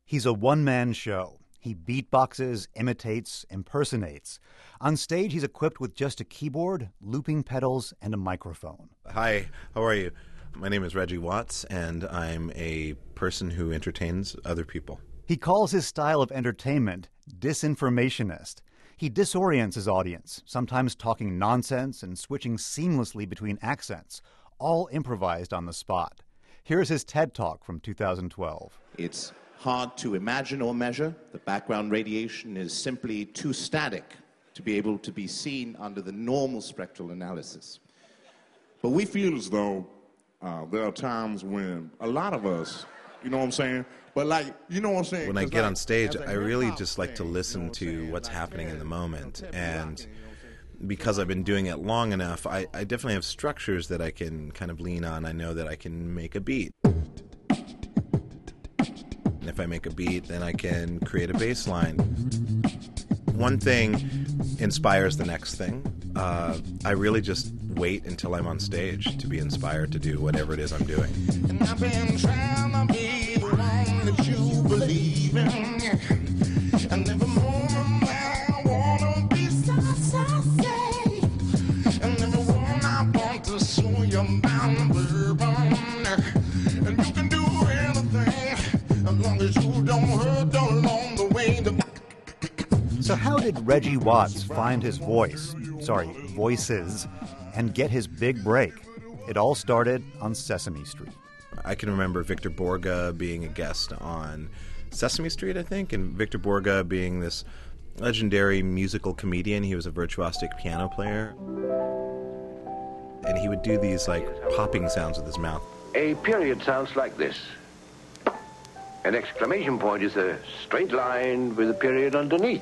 He's a one-man show. He beatboxes, imitates, impersonates. On stage, he's equipped with just a keyboard, looping pedals, and a microphone. Hi, how are you? My name is Reggie Watts, and I'm a person who entertains other people. He calls his style of entertainment disinformationist. He disorients his audience, sometimes talking nonsense and switching seamlessly between accents, all improvised on the spot. Here's his TED Talk from 2012. It's hard to imagine or measure. The background radiation is simply too static to be able to be seen under the normal spectral analysis. But we feel as though there are times when a lot of us, you know what I'm saying? But like, you know what I'm saying? When I get on stage, I really just like to listen to what's happening in the moment. And because I've been doing it long enough, I definitely have structures that I can kind of lean on. I know that I can make a beat. And if I make a beat, then I can create a bass line. One thing inspires the next thing. I really just wait until I'm on stage to be inspired to do whatever it is I'm doing. And I've been trying to be the one that you believe in. And every moment I want to be so safe. And every one I want to show you my bourbon. And you can do anything as long as you don't hurt along the way. So how did Reggie Watts find his voices, and get his big break? It all started on Sesame Street. I can remember Victor Borge being a guest on Sesame Street, I think, and Victor Borge being this legendary musical comedian. He was a virtuosic piano player. And he would do these, like, popping sounds with his mouth. A period sounds like this. An exclamation point is a straight line with a period underneath.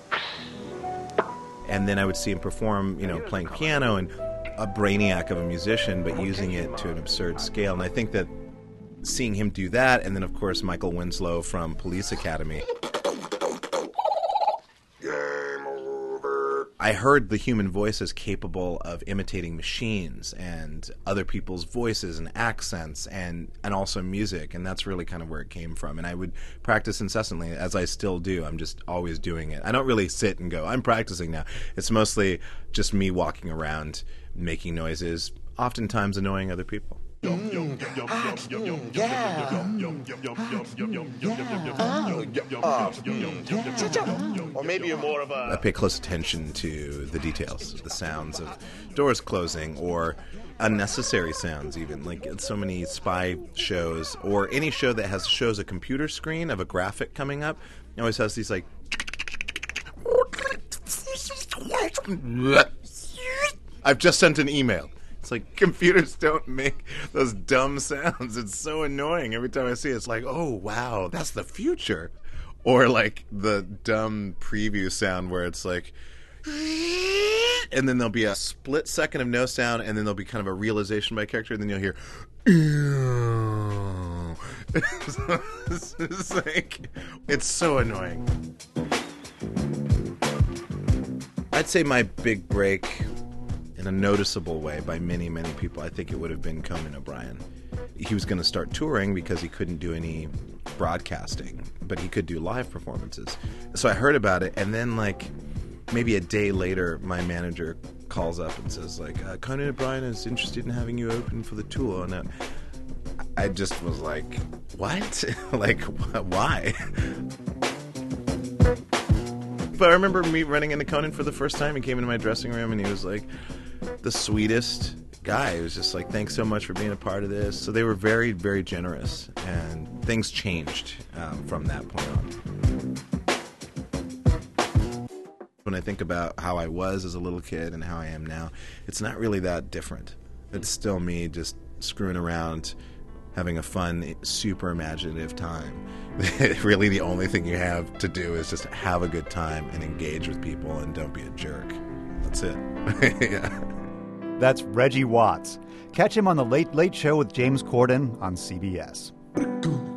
And then I would see him perform, playing piano, and a brainiac of a musician, but using it to an absurd scale. And I think that seeing him do that, and then, of course, Michael Winslow from Police Academy. I heard the human voice as capable of imitating machines and other people's voices and accents and also music, and that's really kind of where it came from. And I would practice incessantly, as I still do. I'm just always doing it. I don't really sit and go, I'm practicing now. It's mostly just me walking around, making noises, oftentimes annoying other people. Or maybe you're more of a... I pay close attention to the details, the sounds of doors closing or unnecessary sounds even. Like so many spy shows or any show that shows a computer screen of a graphic coming up, it always has these like... I've just sent an email. It's like computers don't make those dumb sounds. It's so annoying. Every time I see it, it's like, oh, wow, that's the future. Or like the dumb preview sound where it's like, and then there'll be a split second of no sound, and then there'll be kind of a realization by a character, and then you'll hear, it's like, it's so annoying. I'd say my big break, in a noticeable way by many, many people, I think it would have been Conan O'Brien. He was going to start touring because he couldn't do any broadcasting, but he could do live performances. So I heard about it, and then like maybe a day later, my manager calls up and says like, Conan O'Brien is interested in having you open for the tour. And I just was like, what? Like, why? But I remember me running into Conan for the first time. He came into my dressing room, and he was like the sweetest guy. He was just like, thanks so much for being a part of this. So they were very, very generous, and things changed from that point on. When I think about how I was as a little kid and how I am now, it's not really that different. It's still me just screwing around, having a fun, super imaginative time. Really the only thing you have to do is just have a good time and engage with people and don't be a jerk. That's it. Yeah. That's Reggie Watts. Catch him on The Late Late Show with James Corden on CBS.